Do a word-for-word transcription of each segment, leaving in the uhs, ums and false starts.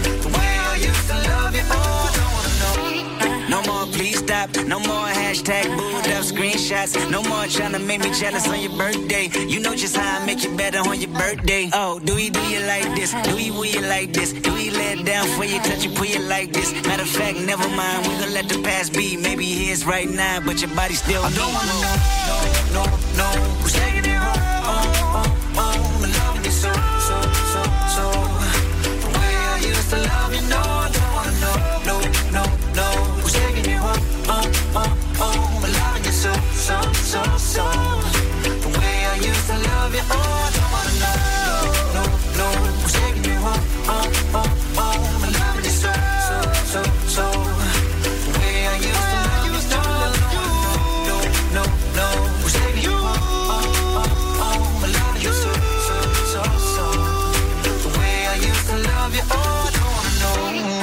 the way I used to love you. Oh, don't wanna know. No more, please stop. No more hashtag booed up screenshots. No more trying to make me jealous on your birthday. You know just how I make you better on your birthday. Oh, do we do you like this? Do we will you like this? Do we let down for you, touch you, pull you like this? Matter of fact, never mind. We gon' let the past be. Maybe here's right now, but your body still. I don't wanna know, no, no, no. Who's taking it wrong? Oh, oh, oh. I'm loving you so, so, so, so. The way I used to love you, no, I don't wanna know, no, no, no. Who's taking it wrong? Oh, oh, oh. I'm loving you so, so, so, so. The way I used to love you, oh, I don't wanna know, no, no, no. Who's taking it wrong? Oh, oh, oh. I'm loving you so, so, so, so. The way I used to love you, no, no, no, no. Who's taking it wrong? Oh, oh, oh. I'm loving you so, so, so, so. The way I used to love you, oh, I don't wanna know.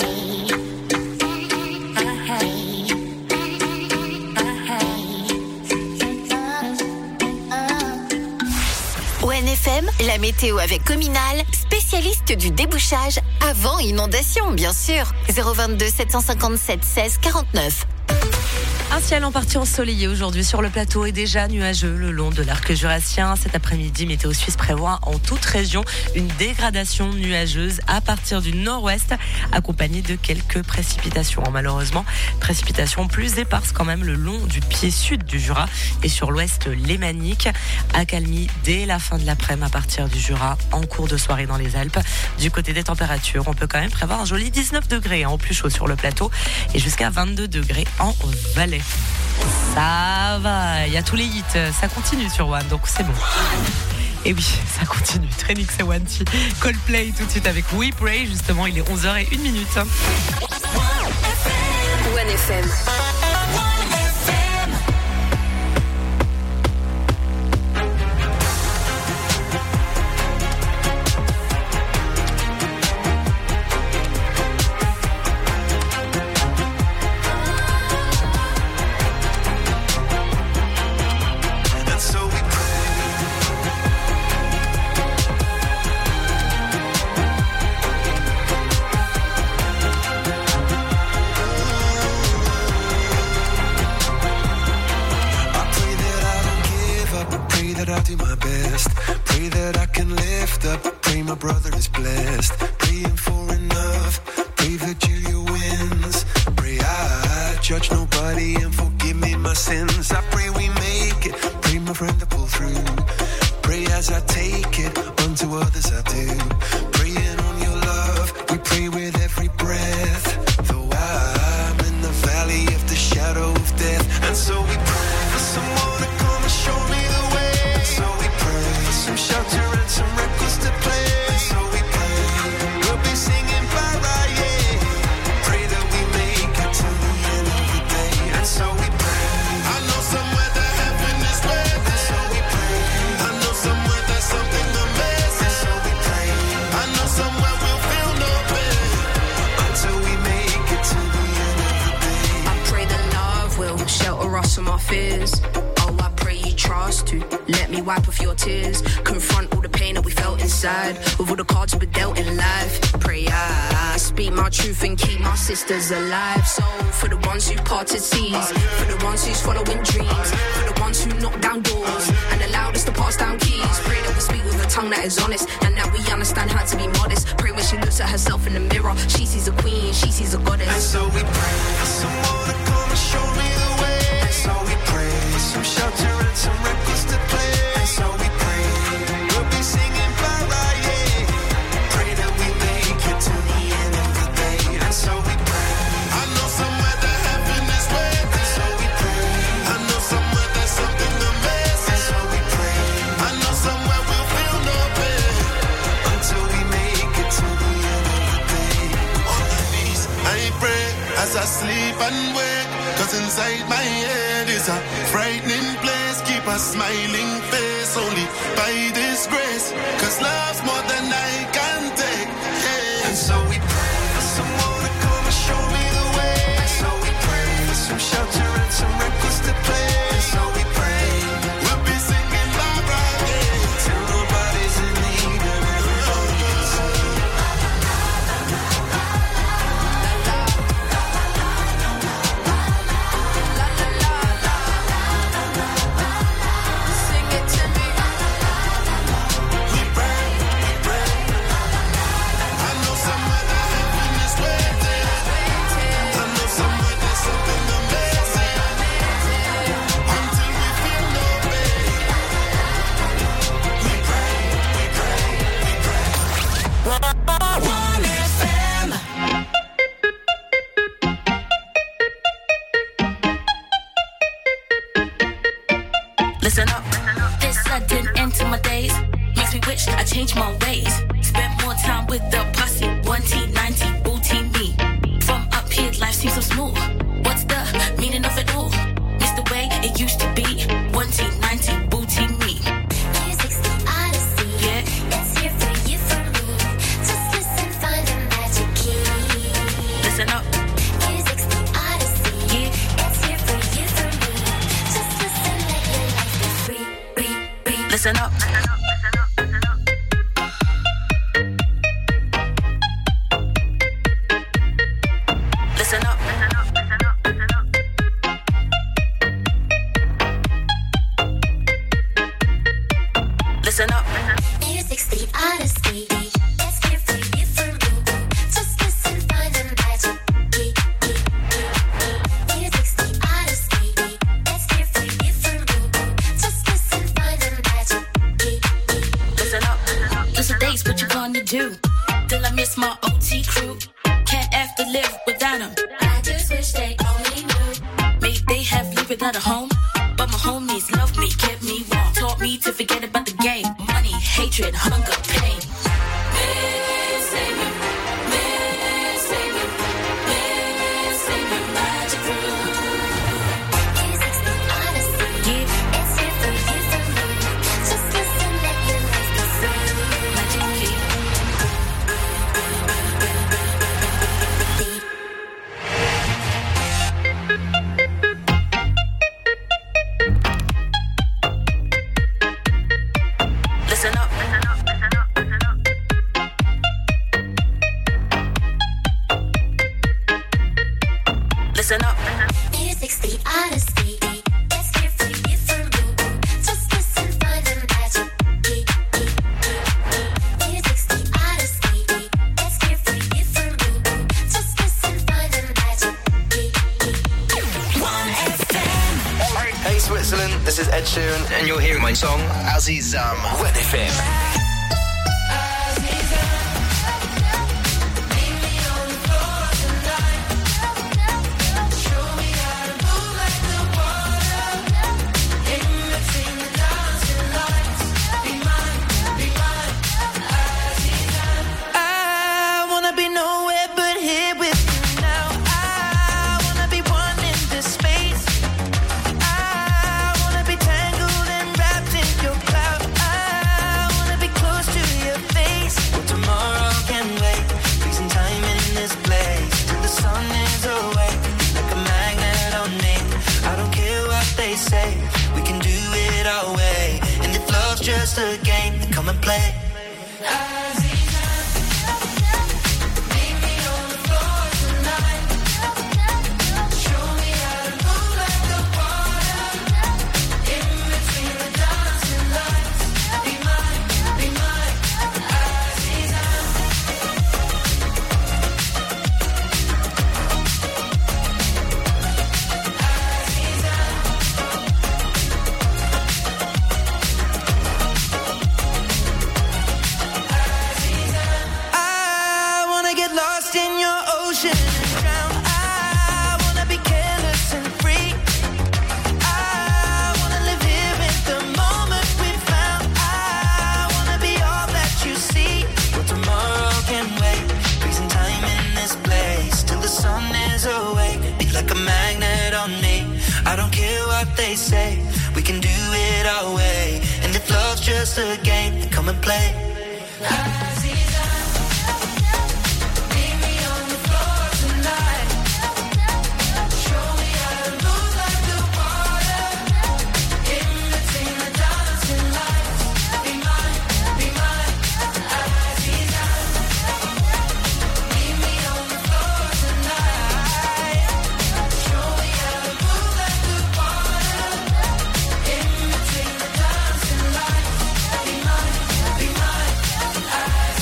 O N F M, la météo avec Cominal, spécialiste du débouchage avant inondation, bien sûr. zéro vingt-deux sept cent cinquante-sept seize quarante-neuf. Un ciel en partie ensoleillé aujourd'hui sur le plateau et déjà nuageux le long de l'arc jurassien. Cet après-midi, Météo Suisse prévoit en toute région une dégradation nuageuse à partir du nord-ouest, accompagnée de quelques précipitations. Malheureusement, précipitations plus éparses quand même le long du pied sud du Jura et sur l'ouest lémanique. Accalmie dès la fin de l'après-midi à partir du Jura, en cours de soirée dans les Alpes. Du côté des températures, on peut quand même prévoir un joli dix-neuf degrés hein, au plus chaud sur le plateau et jusqu'à vingt-deux degrés en Valais. Ça va, il y a tous les hits, ça continue sur One, donc c'est bon. Et oui, ça continue, Trenix et One T. Coldplay tout de suite avec We Pray, justement, il est onze heures zéro une minute. One F M. I'll do my best. Pray that I can lift up. Pray my brother is blessed. Praying for enough. Pray Virgilia wins. Pray I judge nobody and forgive me my sins. I pray we make it. Pray my friend to pull through. Pray as I take it. Unto others I do. Praying on your love. We pray with every breath. Though I'm in the valley of the shadow of death. And so we pray for someone to come and show me the way. Some shelter and some records to play. And so we pray, we'll be singing para, yeah. Pray that we make it to the end of the day. And so we pray, I know somewhere that heaven is waiting. And so we pray, I know somewhere there's something amazing. And so we pray, I know somewhere we'll feel no pain until we make it to the end of the day. I pray that love will shelter us from our fears. Trust to let me wipe off your tears. Confront all the pain that we felt inside. With all the cards we dealt in life. Pray I speak my truth and keep my sisters alive. So for the ones who parted seas, for the ones who's following dreams, for the ones who knock down doors and allowed us to pass down keys. Pray that we speak with a tongue that is honest and that we understand how to be modest. Pray when she looks at herself in the mirror, she sees a queen, she sees a goddess. And so we pray for someone to come and show me the way. And so we pray for some shelter and some records to play. And so we pray we'll be singing para, yeah. Pray that we make it to the end of the day. And so we pray, I know somewhere that heaven is waiting. And so we pray, I know somewhere there's something amazing. And so we pray, I know somewhere we'll feel no pain until we make it to the end of the day. On my knees I pray as I sleep and wake. Cause inside my head is a frightening place. Keep a smiling face only by this grace. Cause love's more than I can take, yeah. And so we pray for someone to come and show me the way. And so we pray for some shelter and some records to play. And so we pray we'll be singing Barbara, yeah. Till nobody's in need and everybody can sing. change my ways. Spent more time with the posse. one T, nine T, booty me. From up here, life seems so smooth. What's the meaning of it all? It's the way it used to be. one T, nine T, booty me. Music's the odyssey. Yeah. It's here for you, for me. Just listen, find the magic key. Listen up. Music's the odyssey. Yeah. It's here for you, for me. Just listen, let your life be free, free, free. Listen up. Listen up. Listen up. Listen up. Music's the odyssey. It's here for you, for me. Just listen, find the magic key. Music's the odyssey. It's here for you, for me. Just listen, find the magic key. Listen up. Listen days, what you gonna do? Till I miss my O T crew. Can't have to live without them. I just wish they only knew. May they have lived without a home, but my homies loved me, kept me warm, taught me to forget about the game. Money, hatred, hunger, pain. Missing you, missing you, missing you, magic room. Music's the odyssey. Yeah, It's here for you, for me. Just listen, let your life be free. magic key. Listen up. Listen up. Listen up. Listen up. Listen up. Music's the odyssey. It's here for you, for me. Just listen, find the magic key. Music's the odyssey. It's here for you, for me. Just listen, find the magic key. one F M. Hey Switzerland, this is Ed Sheeran and you're hearing my song Azizam. one F M. I wanna be nowhere but here with you now. I wanna be one in this space. I wanna be tangled and wrapped in your cloud. I wanna be close to your face. Well, tomorrow can wait. Freezing time in this place till the sun is away. Like a magnet on me. I don't care what they say. We can do it our way. And if love's just a game, then come and play. I wanna get lost in your ocean and drown. I wanna be careless and free. I wanna live here in the moment we found. I wanna be all that you see. Well, tomorrow can wait. Freezing time in this place till the sun is awake. Be like a magnet on me. I don't care what they say. We can do it our way. And if love's just a game, then come and play. Be mine, be mine,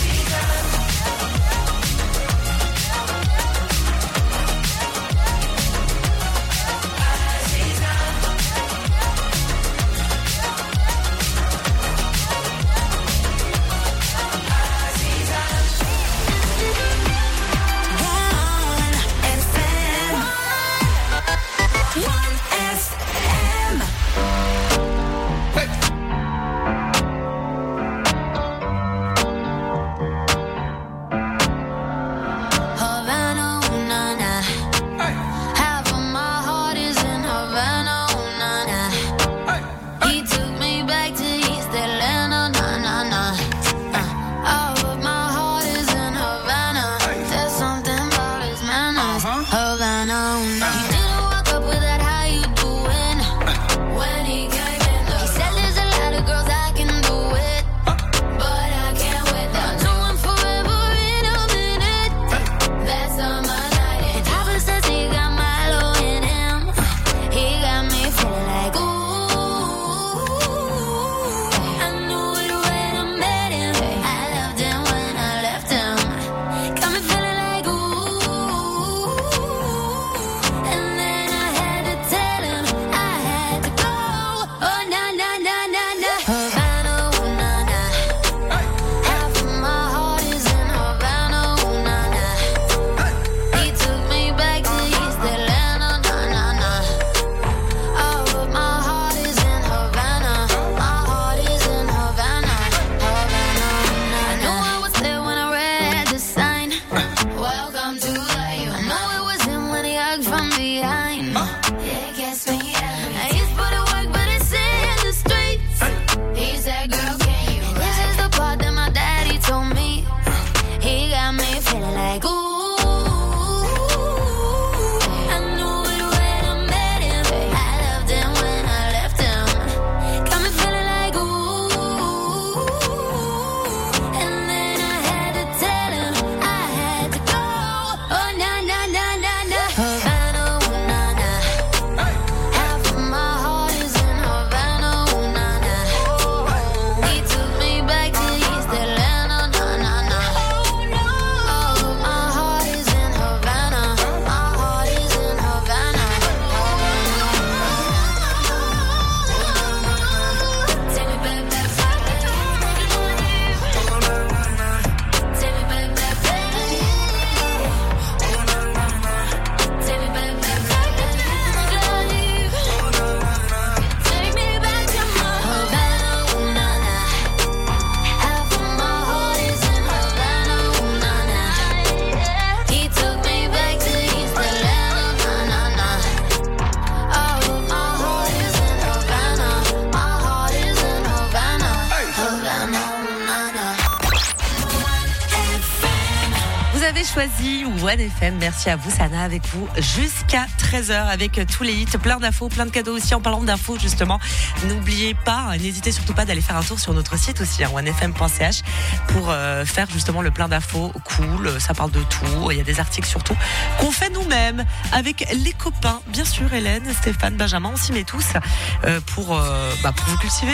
choisi One F M. Merci à vous, Sana, avec vous jusqu'à treize heures avec tous les hits, plein d'infos, plein de cadeaux aussi. En parlant d'infos, justement, n'oubliez pas, n'hésitez surtout pas d'aller faire un tour sur notre site aussi, hein, one f m point c h, pour euh, faire justement le plein d'infos cool. Ça parle de tout. Il y a des articles surtout qu'on fait nous-mêmes avec les copains. Bien sûr, Hélène, Stéphane, Benjamin, on s'y met tous euh, pour, euh, bah, pour vous cultiver.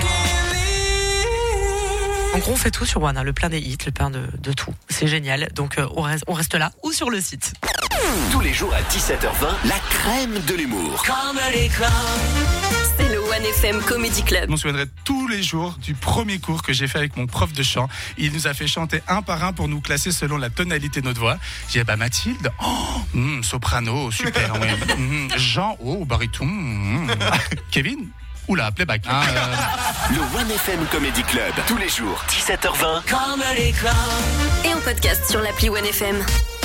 En gros, on fait tout sur One, hein, le plein des hits, le plein de, de tout. C'est génial. Donc, euh, on, reste, on reste là ou sur le site. Tous les jours à dix-sept heures vingt, la crème de l'humour. C'est le One F M Comedy Club. Je m'en souviendrai tous les jours du premier cours que j'ai fait avec mon prof de chant. Il nous a fait chanter un par un pour nous classer selon la tonalité de notre voix. J'ai dit, bah Mathilde, oh, mm, soprano, super, ouais. Mm, Jean, oh, baryton. Mm. Kevin, oula, playback. Ah, euh... Le One F M Comedy Club, tous les jours, dix-sept heures vingt. Et en podcast sur l'appli One F M.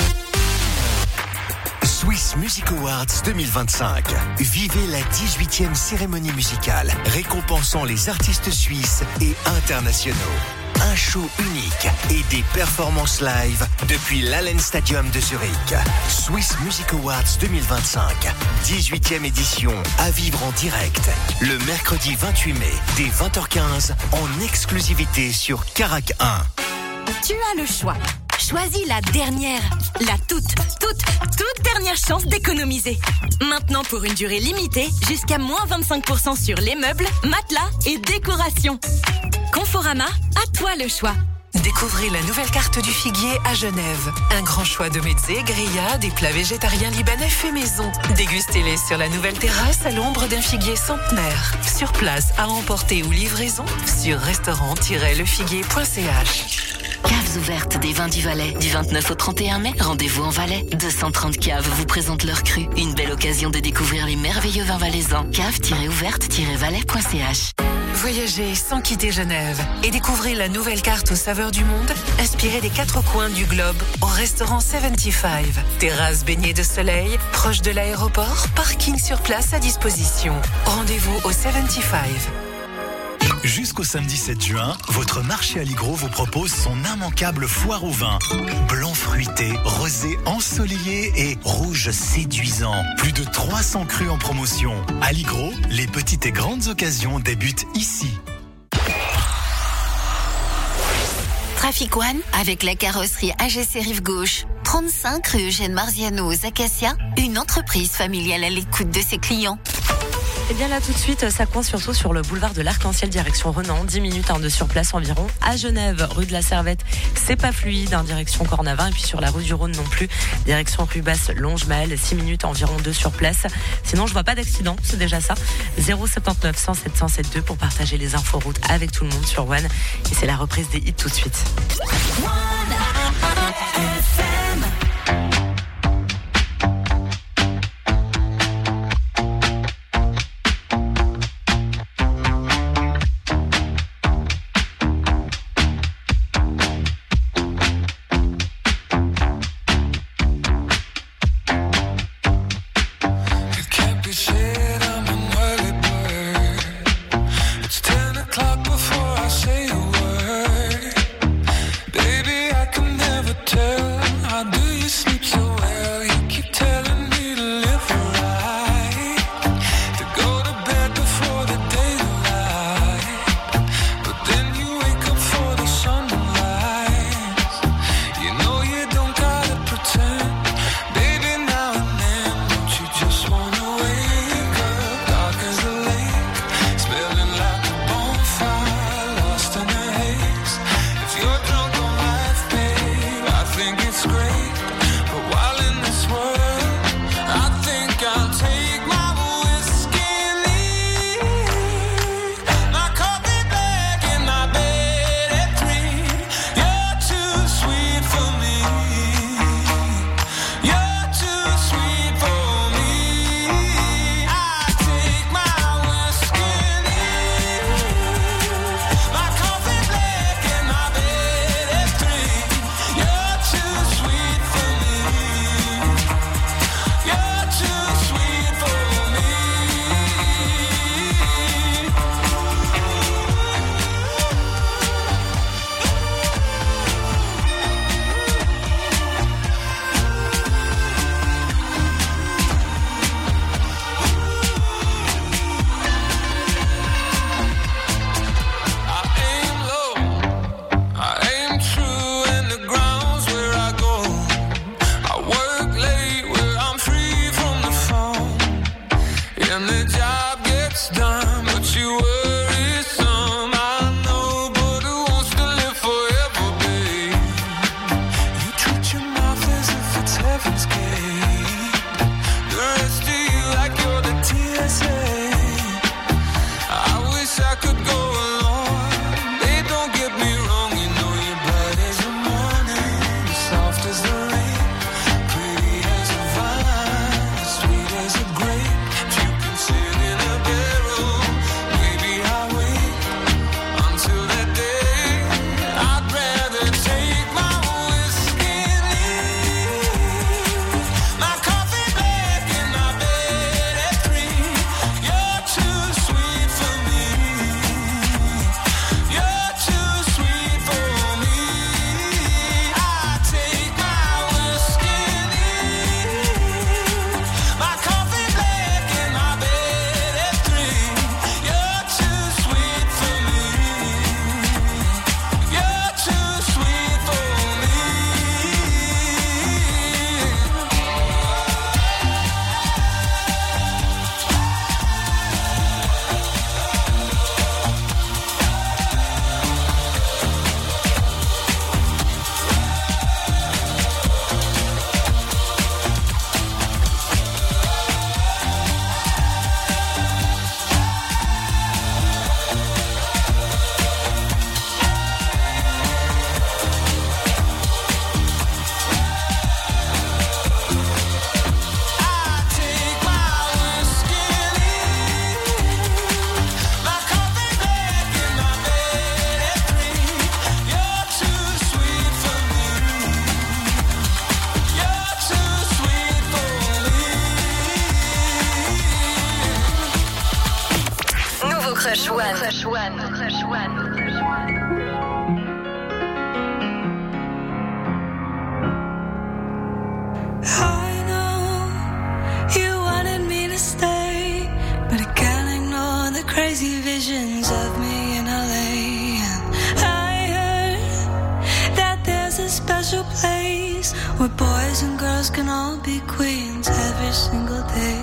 Swiss Music Awards deux mille vingt-cinq. Vivez la dix-huitième cérémonie musicale récompensant les artistes suisses et internationaux. Un show unique et des performances live depuis l'Allen Stadium de Zurich. Swiss Music Awards deux mille vingt-cinq. dix-huitième édition à vivre en direct. Le mercredi vingt-huit mai dès vingt heures quinze en exclusivité sur Carac un. Tu as le choix. Choisis la dernière, la toute, toute, toute dernière chance d'économiser. Maintenant pour une durée limitée, jusqu'à moins vingt-cinq pour cent sur les meubles, matelas et décorations. Conforama, à toi le choix. Découvrez la nouvelle carte du figuier à Genève. Un grand choix de mezzés, grillades et plats végétariens libanais fait maison. Dégustez-les sur la nouvelle terrasse à l'ombre d'un figuier centenaire. Sur place, à emporter ou livraison, sur restaurant tiret le figuier point c h. Caves ouvertes des vins du Valais. Du vingt-neuf au trente et un mai, rendez-vous en Valais. deux cent trente caves vous présentent leur cru. Une belle occasion de découvrir les merveilleux vins valaisans. cave tiret ouverte tiret valais point c h. Voyagez sans quitter Genève et découvrez la nouvelle carte aux saveurs du monde, inspirée des quatre coins du globe au restaurant soixante-quinze. Terrasse baignée de soleil, proche de l'aéroport, parking sur place à disposition. Rendez-vous au soixante-quinze. Jusqu'au samedi sept juin, votre marché Aligro vous propose son immanquable foire au vin. Blanc fruité, rosé ensoleillé et rouge séduisant. Plus de trois cents crus en promotion. Aligro, les petites et grandes occasions débutent ici. Trafic One avec la carrosserie A G C Rive Gauche. trente-cinq rue Eugène Marziano aux Acacias, une entreprise familiale à l'écoute de ses clients. Et bien là tout de suite, ça coince surtout sur le boulevard de l'Arc-en-Ciel direction Renan, dix minutes hein, de sur place environ. À Genève, rue de la Servette, c'est pas fluide, hein, direction Cornavin. Et puis sur la rue du Rhône non plus, direction rue Basse, Longe-Maël, six minutes environ de sur place. Sinon je vois pas d'accident, c'est déjà ça. zéro sept neuf cent sept cent soixante-deux pour partager les infos routes avec tout le monde sur One. Et c'est la reprise des hits tout de suite. Before I say a word, baby, I can never tell Crush One. Crush One. Crush One. I know you wanted me to stay, but I can't ignore the crazy visions of me in L A. And I heard that there's a special place where boys and girls can all be queens every single day.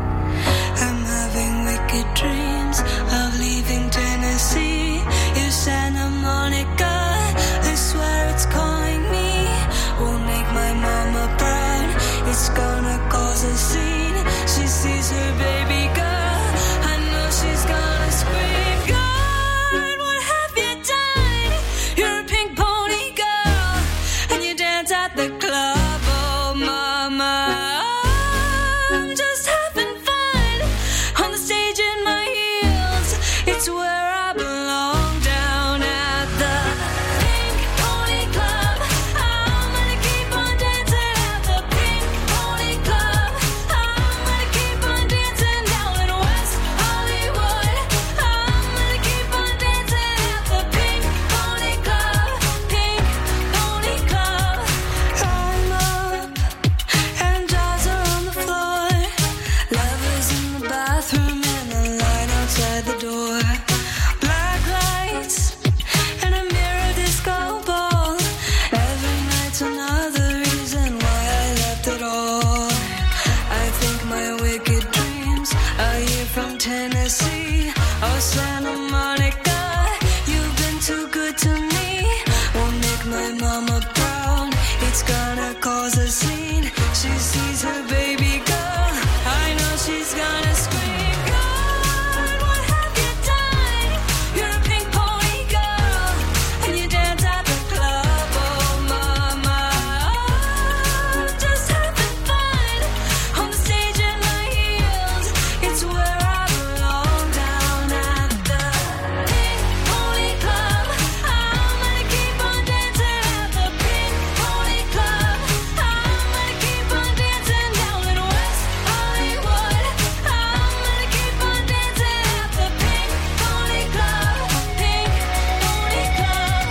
I'm having wicked dreams of leaving Tennessee. You Santa Monica, I swear it's calling me. We'll make my mama proud. It's gonna cause a scene. She sees her baby girl. I know she's gonna scream. God, what have you done? You're a pink pony girl, and you dance at the club. Oh, mama, I'm just having fun on the stage in my heels. It's where I belong, down at the Pink Pony Club. I'm gonna keep on dancing at the Pink Pony Club. I'm gonna keep on dancing down in West Hollywood. I'm gonna keep on dancing at the Pink Pony Club. Pink Pony Club. I'm up and jaws are on the floor. Lovers in the bathroom and a line outside the door. Black lights and a mirror disco ball. Every night's another reason why I left it all. I think my wicked dreams are here from Tennessee. Oh, Santa Monica, you've been too good to me. Won't make my mama proud. It's gonna cause a scene. She sees her baby girl. I know she's gonna scream. God, what have you done? You're a pink pony girl, and you dance at the club. Oh, mama, I'm just having fun on the stage in my heels. It's where I belong, down at the Pink Pony Club. I'm gonna keep on dancing at the Pink Pony Club. I'm gonna keep on dancing down in West Hollywood. I'm gonna keep on dancing at the Pink Pony Club. Pink Pony Club.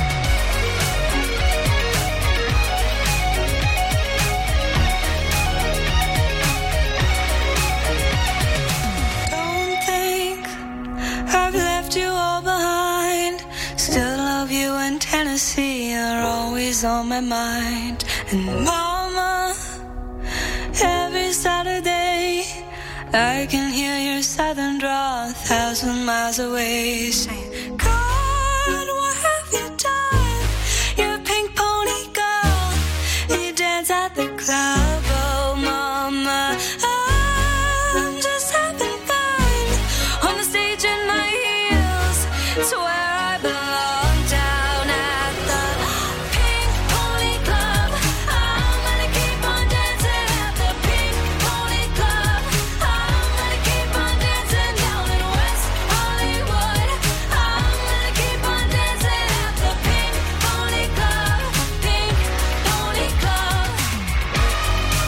Don't think I've left you all behind. Still love you, and Tennessee are always on my mind. And mama, every Saturday I can hear your southern drawl a thousand miles away, saying, God, what have you done? You're a pink pony girl, and you dance at the club. Oh, mama, I'm just having fun on the stage in my heels. It's where I belong, down at the Pink Pony Club. I'm gonna keep on dancing at the Pink Pony Club. I'm gonna keep on dancing down in West Hollywood. I'm gonna keep on dancing at the Pink Pony Club. Pink Pony Club.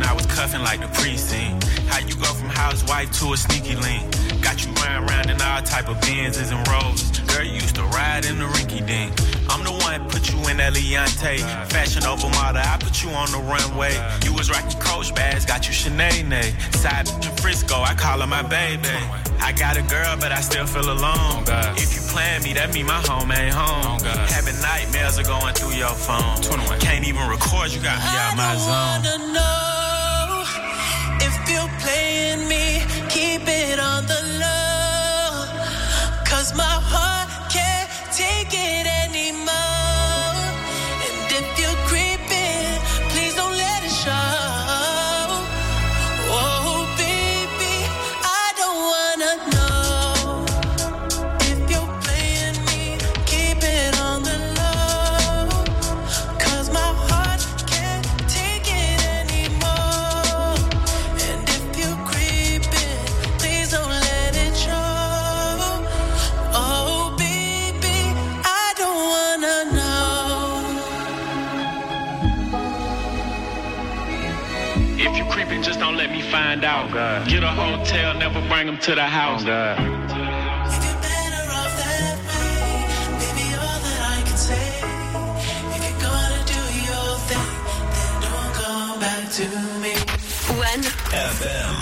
I was cuffing like the precinct. How you go from housewife to a sneaky link? Got you round round in all type of Benzes and Rolls. Girl, you used to ride in the rinky dink. I'm the one put you in that Leontay. Fashion over model, I put you on the runway. You was rocking Coach bags, got you Sinead. Side in Frisco, I call her my baby. I got a girl, but I still feel alone. Oh, if you plan me, that mean my home ain't home. Oh, having nightmares are going through your phone. twenty-one Can't even record, you got me out my zone. I don't wanna know if you're playing me. Keep it on the low, 'cause my heart can't take it anymore. And if you're creeping, please don't let it show. Just don't let me find out. Oh, get a hotel, never bring them to the house. Oh, God. If you're better off that way, baby, all that I can say. If you're gonna do your thing, then don't come back to me. One F M.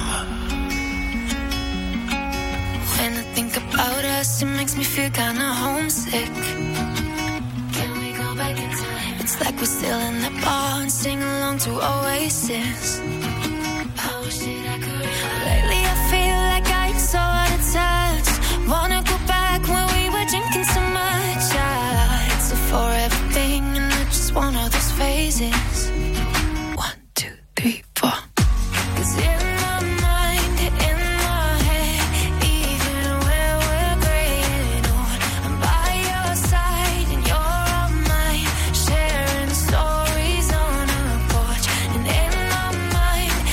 When I think about us, it makes me feel kinda homesick. Can we go back in time? It's like we're still in the bar and sing along to Oasis. Lately I feel like I'm so out of touch. Wanna go back when we were drinking so much. Yeah, it's a forever thing and I just want all those phases. One, two, three, four. 'Cause in my mind, in my head, even when we're graying old, I'm by your side and you're all mine, sharing stories on our porch. And in my mind,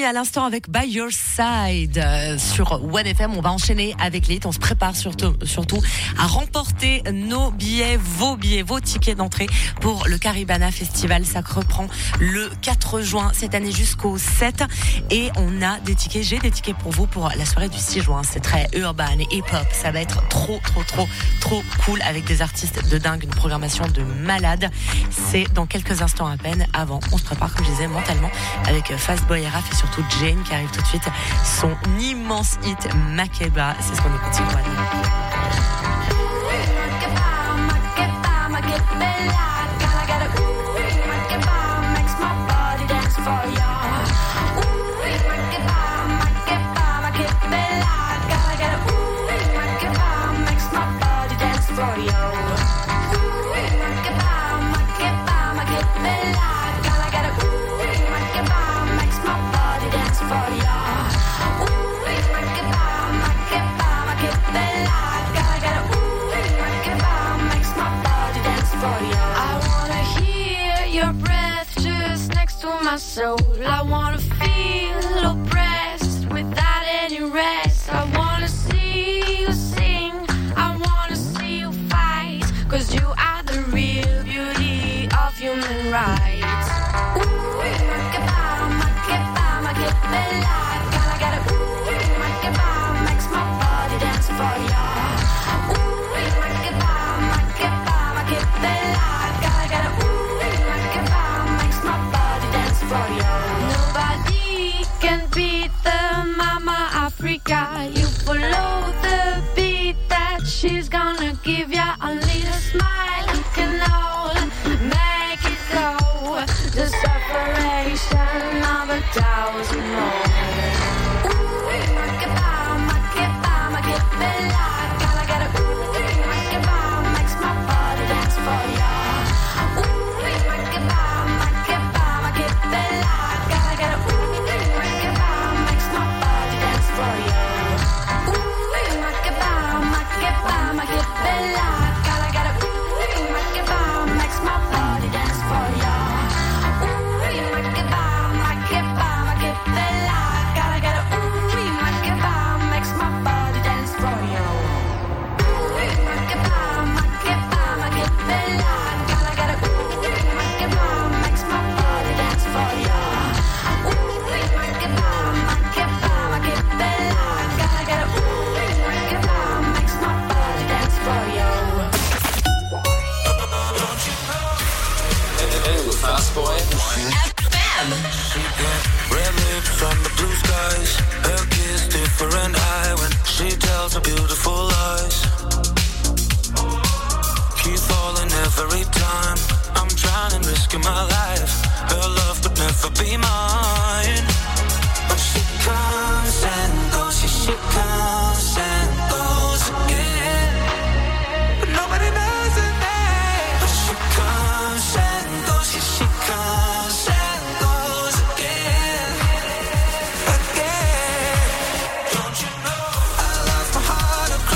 à l'instant avec By Your Side euh, sur One F M. On va enchaîner avec les hits. On se prépare surtout, surtout à remporter nos billets, vos billets, vos tickets d'entrée pour le Caribana Festival. Ça reprend le quatre juin cette année jusqu'au sept. Et on a des tickets, j'ai des tickets pour vous pour la soirée du six juin. C'est très urbain et hip-hop. Ça va être trop, trop, trop, trop cool avec des artistes de dingue, une programmation de malade. C'est dans quelques instants à peine. Avant, on se prépare, comme je disais, mentalement avec Fastboy et Raph et surtout Jane qui arrive tout de suite. Son immense hit Makeba. C'est ce qu'on écoute sur One. My soul, I wanna feel oppressed without any rest. I wanna see you sing, I wanna see you fight, cause you are the real beauty of human rights. Ooh, Makeba, Makeba, Makebella, gotta get a ooh, Makeba, makes my body dance for ya. Ooh, Makeba, Makeba, Makebella, gotta get a ooh, Makeba, makes my body dance for ya. Nobody can beat the Mama Africa. You follow the beat that she's gonna give ya. A little smile, you can all make it go. The separation of a thousand more. Ooh, Makeba, Makeba, Makebella, gotta get a ooh, Makeba, makes my body dance for ya. Ooh, Makeba, Makeba, Makebella, gotta get a ooh, Makeba, makes my body dance for ya. Ooh, Makeba, Makeba, Makebella, gotta get a ooh, Makeba, makes my body dance for ya. Ooh, Makeba, Makeba, Makebella, gotta get a ooh, Makeba, makes my body dance for ya. Ooh, Makeba, Makeba, Makebella, gotta get a ooh, Makeba, makes my body dance for ya. Ooh, Makeba, Makeba, Makebella, gotta get a ooh, Makeba, makes my body dance for ya. Fastboy. Red lips on the blue skies. Her kiss different eye when she tells her beautiful lies. Keep falling every time. I'm trying and risking my life. Her love could never be mine. But she comes and goes. She, she comes and goes again. But nobody knows her name. But she comes and goes. She, she comes and goes again. Again. Don't you know I lost my heart.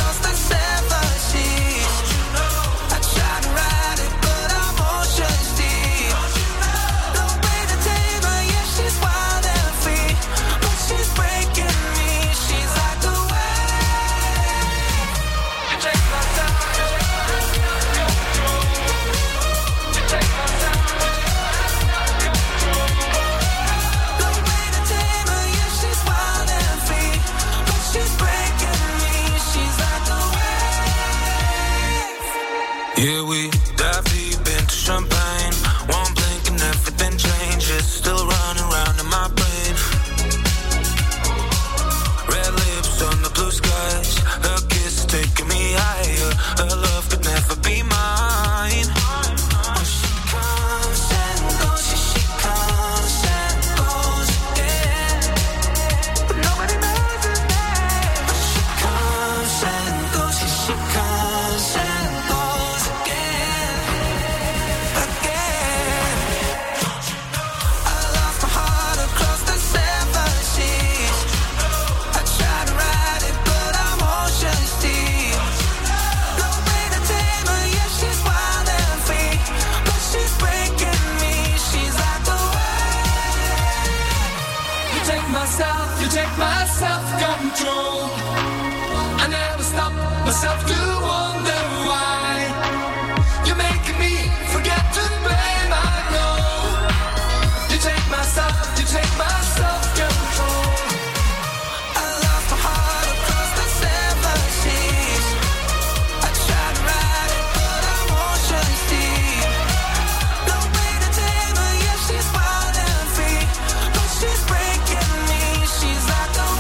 myself, you take my self-control. I never stop myself to wonder why you're making me forget to blame. I know you take myself, you take my self-control. I lost my heart across the seven seas. I tried to ride it, but I won't see. No way to tame her, yeah, she's wild and free, but she's breaking me. She's like the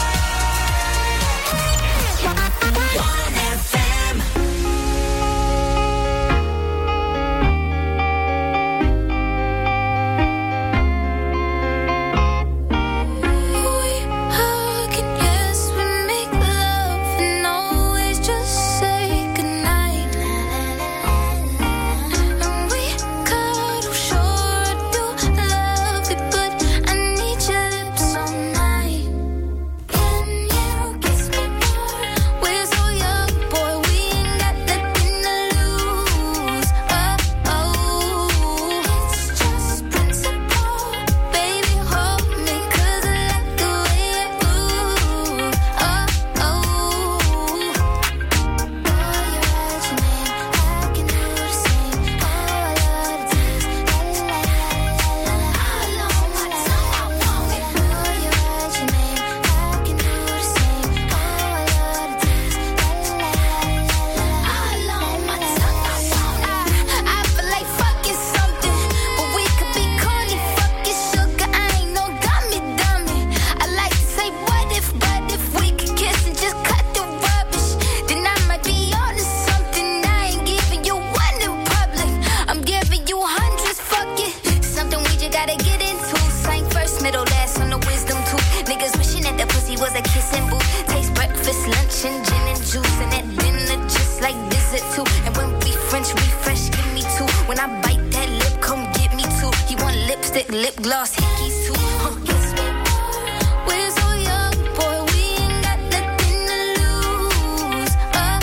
lip gloss, hickeys too. Huh, guess what? We're so young, boy, we ain't got nothing to lose. Oh,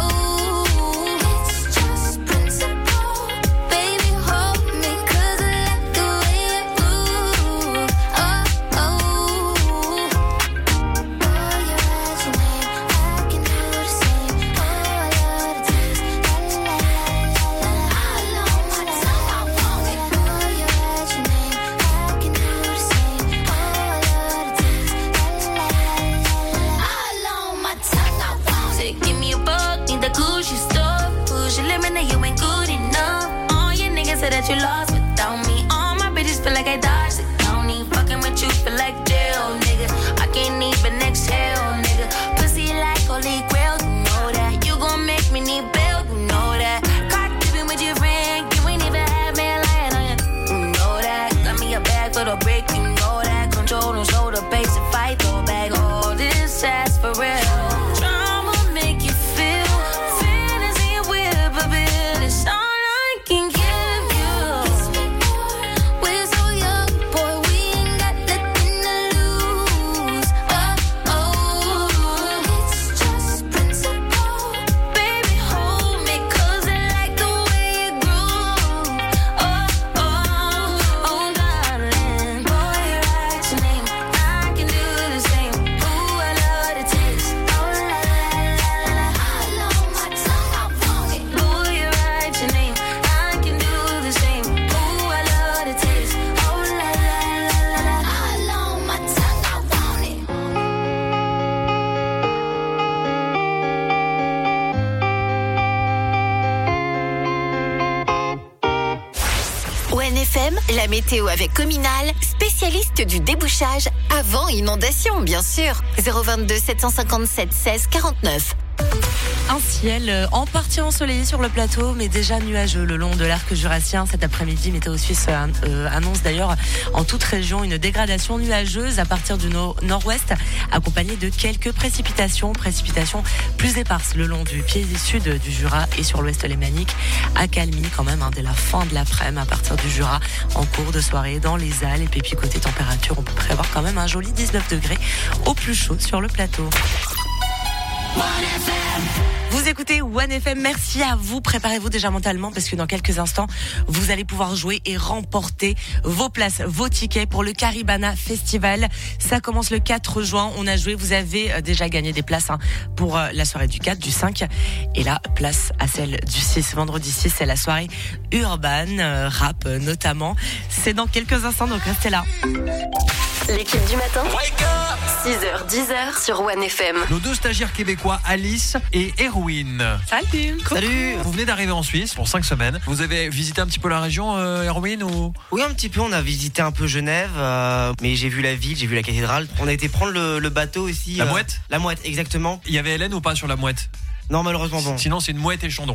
oh, it's just principle. Baby, hold me, cause I like the way it moves. Oh, oh, oh, you're right, your name, I can do the same. Oh, I love the taste, la la la la la. I know my tongue, I want it. Oh, you're right, your name. You ain't good enough. All your niggas say that you lost without me. All my bitches feel like I dodged the county. Fucking with you feel like jail, nigga. I can't even exhale, nigga. Pussy like holy grail, you know that. You gon' make me need bail, you know that. Caught dipping with your friend, you ain't even had me lying on you. You know that. Got me a bag for the break, you know that. Control and shoulder, base and fight, throw back. All this ass for real. Drama make you feel. Fantasy and whip a bit. La météo avec Cominal, spécialiste du débouchage avant inondation, bien sûr. zéro vingt-deux sept cent cinquante-sept seize quarante-neuf. Un ciel en partie ensoleillé sur le plateau, mais déjà nuageux le long de l'arc jurassien. Cet après-midi, Météo Suisse euh, annonce d'ailleurs en toute région une dégradation nuageuse à partir du no- nord-ouest, accompagnée de quelques précipitations, précipitations plus éparses le long du pied sud du Jura et sur l'ouest lémanique. Accalmie quand même hein, dès la fin de l'après-midi à partir du Jura, en cours de soirée dans les Alpes. Et puis côté température, on peut prévoir quand même un joli dix-neuf degrés au plus chaud sur le plateau. Vous écoutez One F M, merci à vous. Préparez-vous déjà mentalement parce que dans quelques instants, vous allez pouvoir jouer et remporter vos places, vos tickets pour le Caribana Festival. Ça commence le quatre juin. On a joué, vous avez déjà gagné des places hein, pour la soirée du quatre, du cinq. Et là, place à celle du six. Vendredi six, c'est la soirée urbaine, euh, rap euh, notamment. C'est dans quelques instants, donc restez là. L'équipe du matin, six heures dix sur One F M. Nos deux stagiaires québécois, Alice et Erwin. Salut. Salut. Vous venez d'arriver en Suisse pour cinq semaines. Vous avez visité un petit peu la région, euh, Erwin ou... Oui, un petit peu. On a visité un peu Genève, euh, mais j'ai vu la ville, j'ai vu la cathédrale. On a été prendre le, le bateau aussi. La euh, mouette. La mouette, exactement. Il y avait Hélène ou pas sur la mouette? Non, malheureusement bon. Sinon, c'est une mouette et chandon.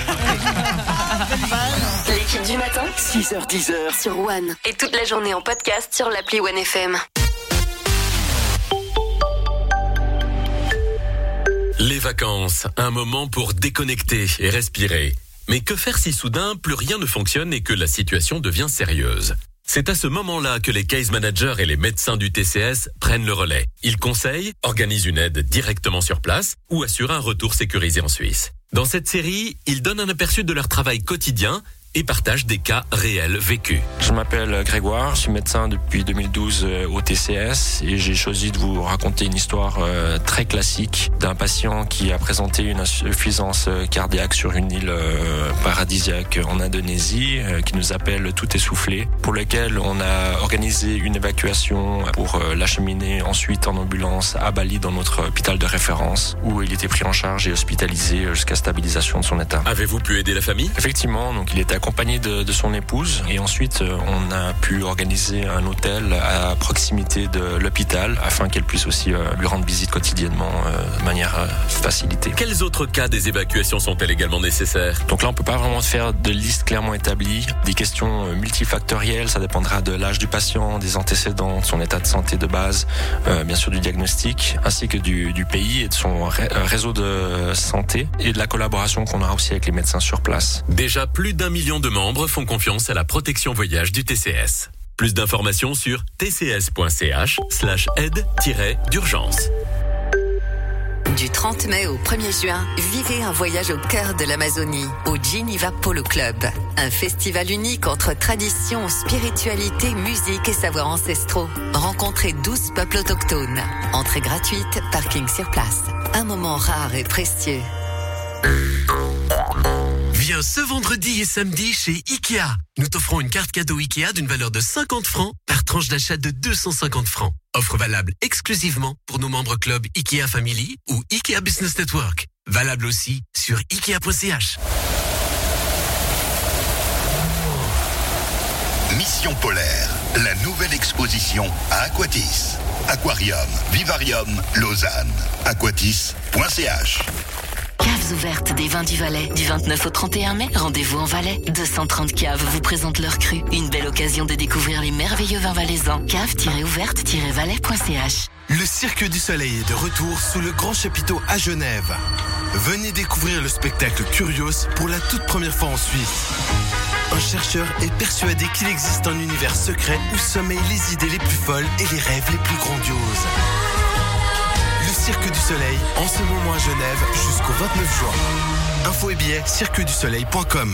L'équipe du matin, six heures dix sur One. Et toute la journée en podcast sur l'appli One F M. Les vacances, un moment pour déconnecter et respirer. Mais que faire si soudain, plus rien ne fonctionne et que la situation devient sérieuse? C'est à ce moment-là que les case managers et les médecins du T C S prennent le relais. Ils conseillent, organisent une aide directement sur place ou assurent un retour sécurisé en Suisse. Dans cette série, ils donnent un aperçu de leur travail quotidien et partagent des cas réels vécus. Je m'appelle Grégoire, je suis médecin depuis deux mille douze au T C S et j'ai choisi de vous raconter une histoire euh, très classique d'un patient qui a présenté une insuffisance cardiaque sur une île euh, paradisiaque en Indonésie, euh, qui nous appelle tout essoufflé, pour lequel on a organisé une évacuation pour euh, l'acheminer ensuite en ambulance à Bali dans notre hôpital de référence où il était pris en charge et hospitalisé jusqu'à stabilisation de son état. Avez-vous pu aider la famille? Effectivement, donc il était accompagné de, de son épouse et ensuite on a pu organiser un hôtel à proximité de l'hôpital afin qu'elle puisse aussi euh, lui rendre visite quotidiennement euh, de manière euh, facilitée. Quels autres cas des évacuations sont-elles également nécessaires? Donc là on peut pas vraiment faire de liste clairement établie, des questions euh, multifactorielles, ça dépendra de l'âge du patient, des antécédents, de son état de santé de base, euh, bien sûr du diagnostic, ainsi que du, du pays et de son ré- réseau de santé et de la collaboration qu'on aura aussi avec les médecins sur place. Déjà plus d'un million de membres font confiance à la protection voyage du T C S. Plus d'informations sur tcs.ch slash aide-d'urgence. Du trente mai au premier juin, vivez un voyage au cœur de l'Amazonie, au Geneva Polo Club. Un festival unique entre tradition, spiritualité, musique et savoirs ancestraux. Rencontrez douze peuples autochtones. Entrée gratuite, parking sur place. Un moment rare et précieux. Viens ce vendredi et samedi chez Ikea. Nous t'offrons une carte cadeau Ikea d'une valeur de cinquante francs par tranche d'achat de deux cent cinquante francs. Offre valable exclusivement pour nos membres club Ikea Family ou Ikea Business Network. Valable aussi sur ikea point c h. Mission Polaire, la nouvelle exposition à Aquatis. Aquarium, Vivarium, Lausanne. aquatis point c h. Caves ouvertes des vins du Valais. Du vingt-neuf au trente et un mai, rendez-vous en Valais. deux cent trente caves vous présentent leur cru. Une belle occasion de découvrir les merveilleux vins valaisans. cave-ouverte-valais point c h. Le Cirque du Soleil est de retour sous le grand chapiteau à Genève. Venez découvrir le spectacle Curios pour la toute première fois en Suisse. Un chercheur est persuadé qu'il existe un univers secret où sommeillent les idées les plus folles et les rêves les plus grandioses. Le Cirque du Soleil, en ce moment à Genève, jusqu'au vingt-neuf juin. Infos et billets, cirque du soleil point com.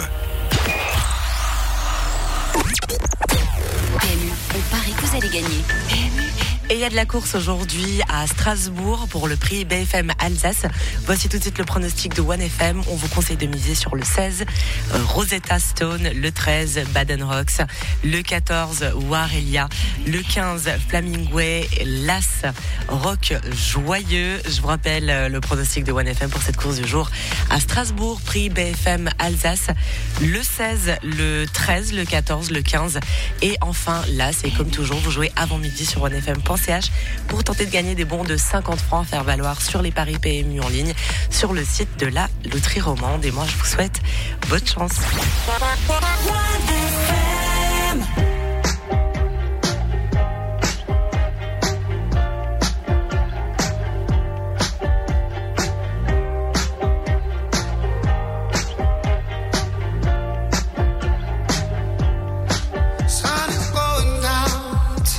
P M U, on parie que vous allez gagner. P M U. Et il y a de la course aujourd'hui à Strasbourg pour le prix B F M Alsace. Voici tout de suite le pronostic de One F M. On vous conseille de miser sur le seize, euh, Rosetta Stone, le treize, Baden Rocks, le quatorze, Warelia, le quinze, Flamingway, l'As, Rock Joyeux. Je vous rappelle euh, le pronostic de One F M pour cette course du jour à Strasbourg, prix B F M Alsace, le seize, le treize, le quatorze, le quinze et enfin l'As. Et comme toujours, vous jouez avant midi sur one f m point c h pour tenter de gagner des bons de cinquante francs à faire valoir sur les paris P M U en ligne sur le site de la loterie romande. Et moi, je vous souhaite bonne chance.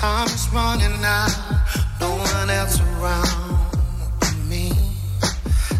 Running out, no one else around me.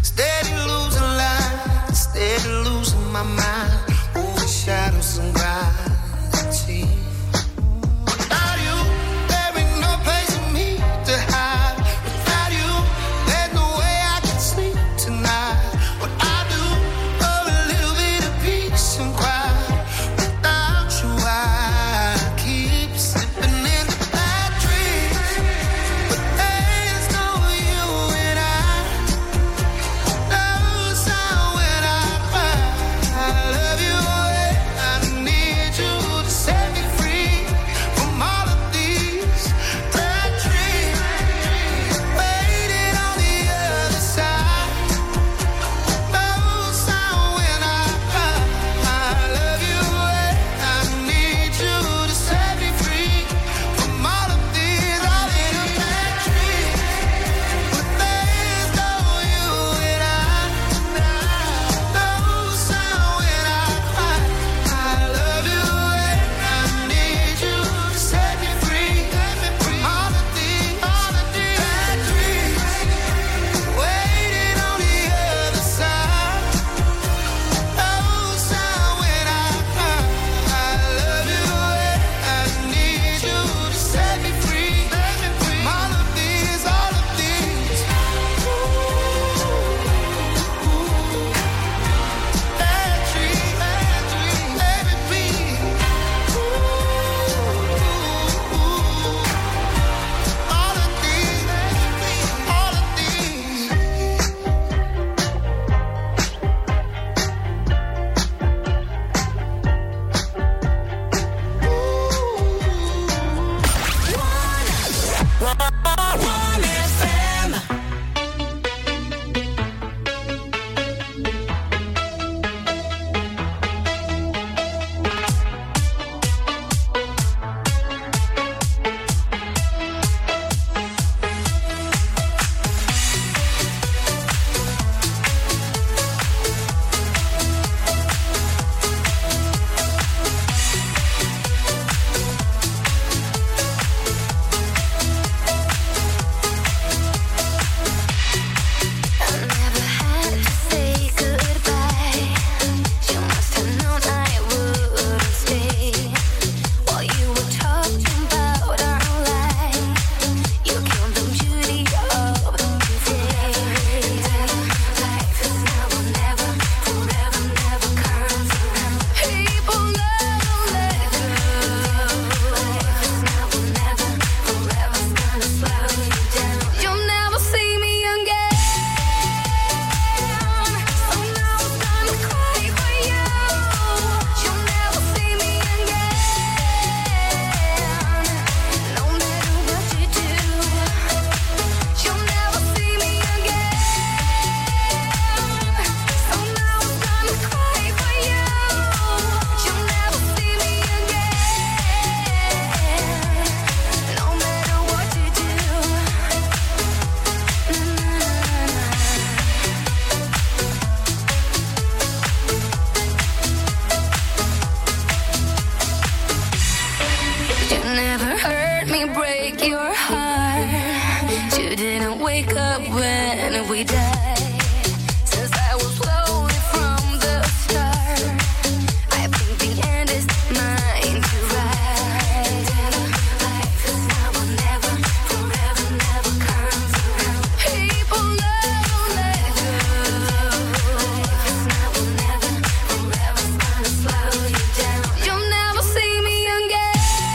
break your heart. You didn't wake up when we died. Since I was lonely from the start, I think the end is mine to ride. Life is now or never, forever never comes around. People never let go. Life is now or never, forever's gonna slow you down. You'll never see me again.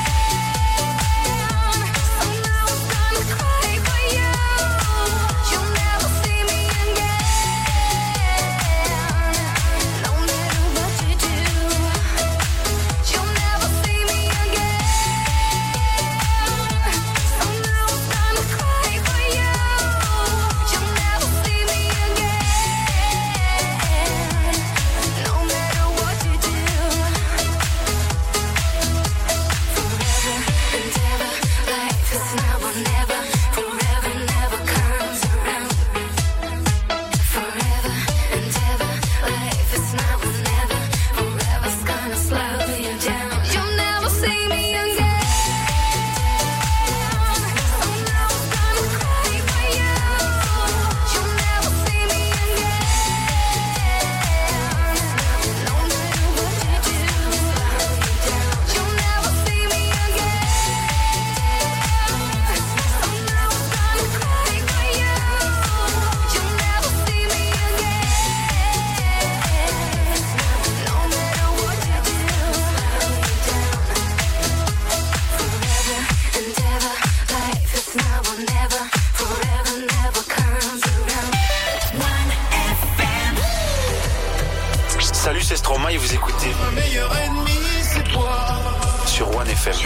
So now I'm gonna cry for you. You'll never see me again. No matter what you do, you'll never see me again. So now I'm gonna cry for you. You'll never see me again. No matter what you do. Forever and ever, life is now or never. Forever never comes around. Forever and ever, life is now or never. Forever's gonna slow you down. You'll never see me again. So now I'm gonna cry for you. You'll never see me again. No matter what you do, you'll never see me again. So now I'm gonna cry for you. You'll never see me again. No matter what you do, forever and ever, life is now or never. Forever never comes around. One F M. Salut, c'est Stromae et vous écoutez Ma meilleure ennemie, c'est toi. sur One F M.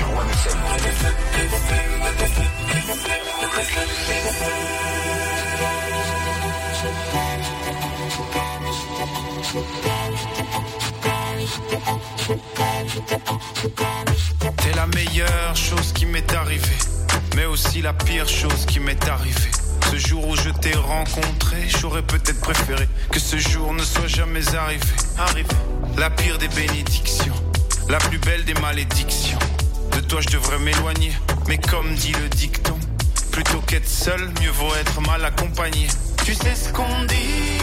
T'es la meilleure chose qui m'est arrivée, mais aussi la pire chose qui m'est arrivée. Ce jour où je t'ai rencontré, j'aurais peut-être préféré que ce jour ne soit jamais arrivé. Arrivé. La pire des bénédictions, la plus belle des malédictions. De toi je devrais m'éloigner, mais comme dit le dicton, plutôt qu'être seul, mieux vaut être mal accompagné. Tu sais ce qu'on dit,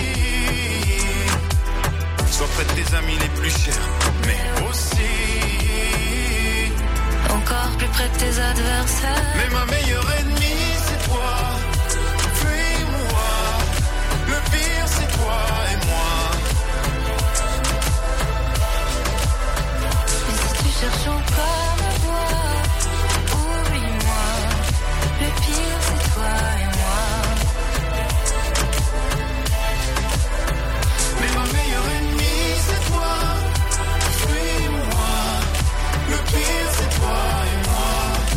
sois près de tes amis les plus chers, mais aussi Encore plus près de tes adversaires. mais ma meilleure ennemie c'est toi. Fuis-moi, le pire c'est toi et moi. Mais si tu cherches encore à me voir, oublie-moi. Le pire c'est toi et moi. Mais ma meilleure ennemie c'est toi. Fuis-moi, le pire c'est toi et moi.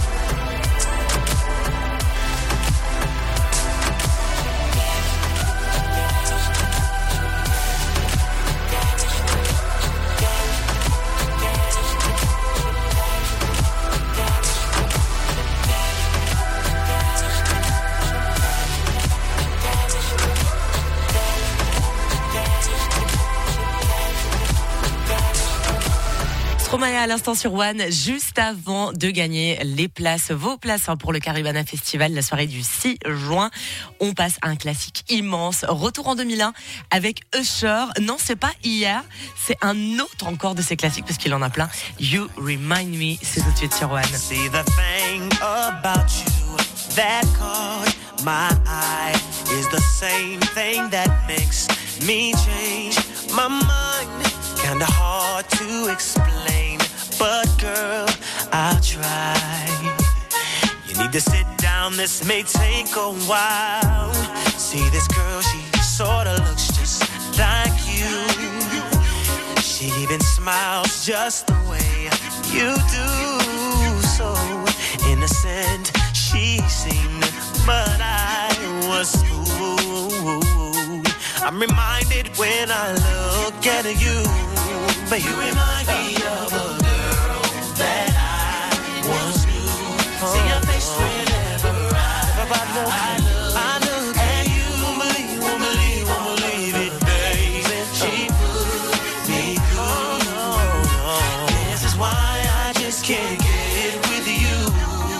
Stromae à l'instant sur One, juste avant de gagner les places, vos places hein, pour le Caribana Festival, la soirée du six juin. On passe à un classique immense. Retour en deux mille un avec Usher. Non, c'est pas hier, c'est un autre encore de ces classiques parce qu'il en a plein. You Remind Me, c'est tout de suite sur One. See the thing about you that caught my eye is the same thing that makes me change my mind. Kinda hard to explain, but girl, I'll try. You need to sit down, this may take a while. See this girl, she sorta looks just like you. She even smiles just the way you do. So innocent she seemed, but I was fooled. I'm reminded when I look at you, baby. You remind me of a girl that I once knew. See your face whenever I, I look, I look at you. Won't believe, won't believe, won't believe it, baby. She put me through. This is why I just can't get with you. Thought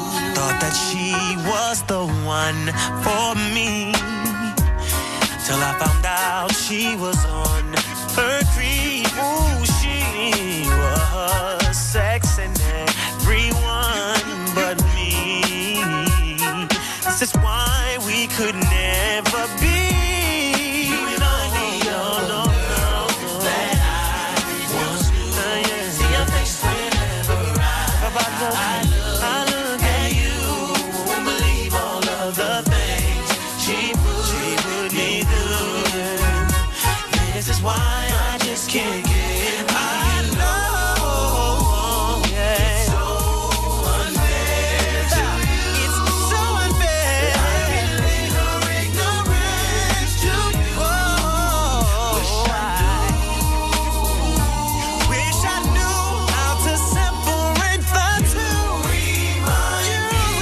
thought that she was the one for me, till I found out she was on her creep. Ooh, she was sexing everyone but me. This is why we could never be. Can't get I know, yeah. It's so unfair to you. It's so unfair. I've been little ignorant to you. Wish I knew. Wish I knew how to separate the two. Remind you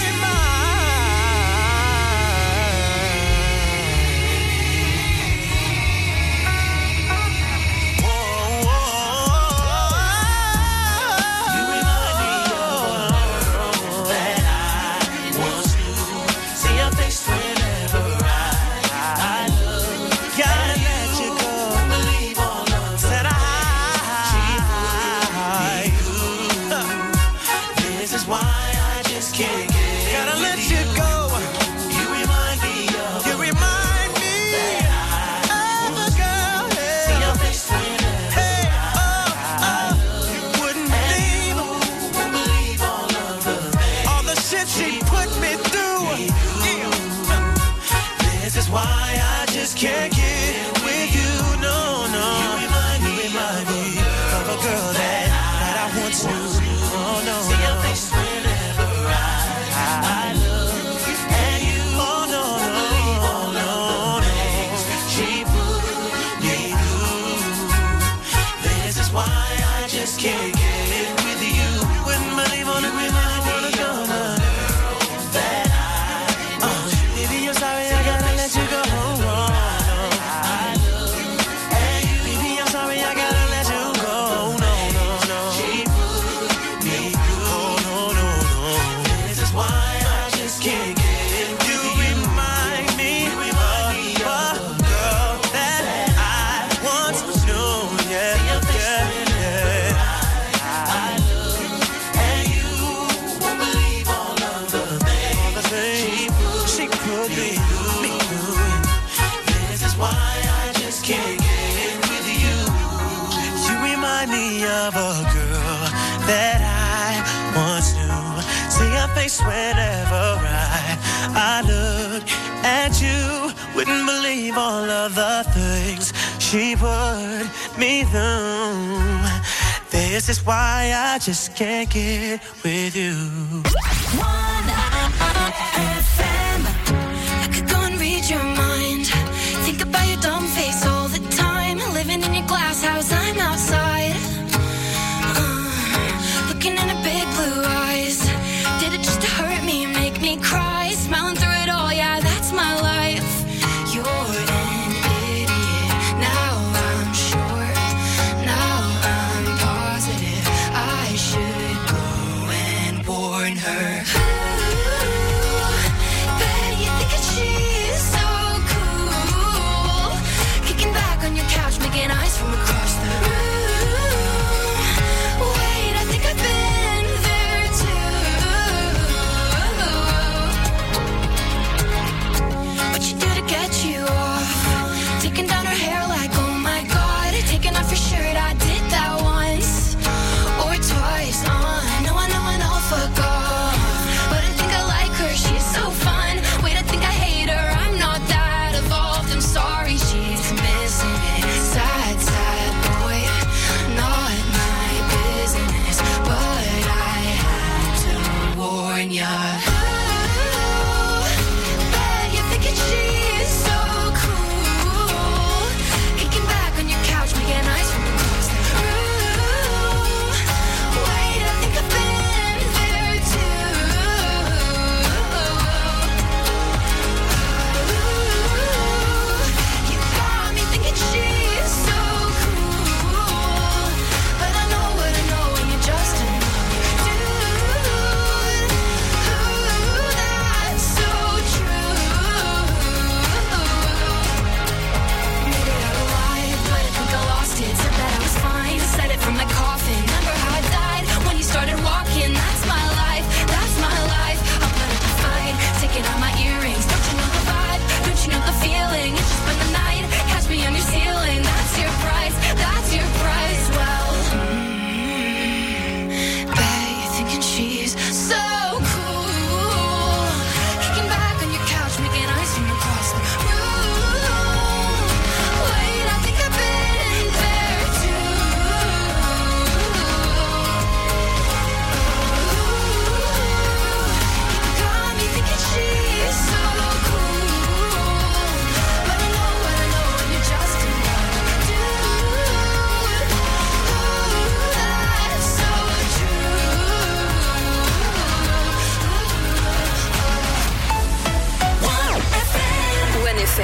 can't get with you, no, no. You remind me, you remind me of a girl that, that I once knew. Oh no, see your face whenever I, I look at you. Oh no, no, no, no. She put me through. This is why I just can't get with you. You wouldn't believe on it, remind me of a girl that I, uh, baby, you're sorry, I gotta let you go. Of a girl that I once knew. See her face whenever I, I look at you. Wouldn't believe all of the things she put me through. This is why I just can't get with you. One F M. I could go and read your mind. Think about your dumb face all the time. Living in your glass house, I'm outside. Looking in her big blue eyes. Did it just to hurt me and make me cry? Smiling through it all, yeah, that's my life. You're an idiot. Now I'm sure. Now I'm positive. I should go and warn her.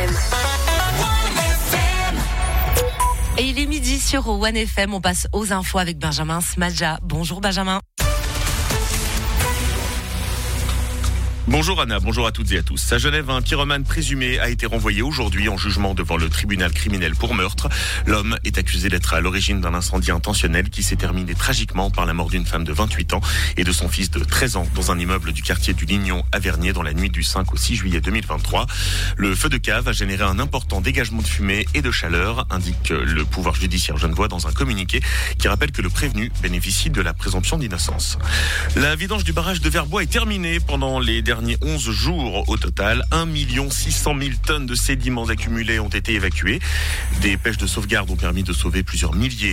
M. Et il est midi sur One F M. On passe aux infos avec Benjamin Smadja. Bonjour Benjamin. Bonjour Anna, bonjour à toutes et à tous. À Genève, un pyromane présumé a été renvoyé aujourd'hui en jugement devant le tribunal criminel pour meurtre. L'homme est accusé d'être à l'origine d'un incendie intentionnel qui s'est terminé tragiquement par la mort d'une femme de vingt-huit ans et de son fils de treize ans dans un immeuble du quartier du Lignon à Vernier dans la nuit du cinq au six juillet deux mille vingt-trois. Le feu de cave a généré un important dégagement de fumée et de chaleur, indique le pouvoir judiciaire genevois dans un communiqué qui rappelle que le prévenu bénéficie de la présomption d'innocence. La vidange du barrage de Verbois est terminée pendant les derniers onze jours. Au total, un million six cent mille tonnes de sédiments accumulés ont été évacués. Des pêches de sauvegarde ont permis de sauver plusieurs milliers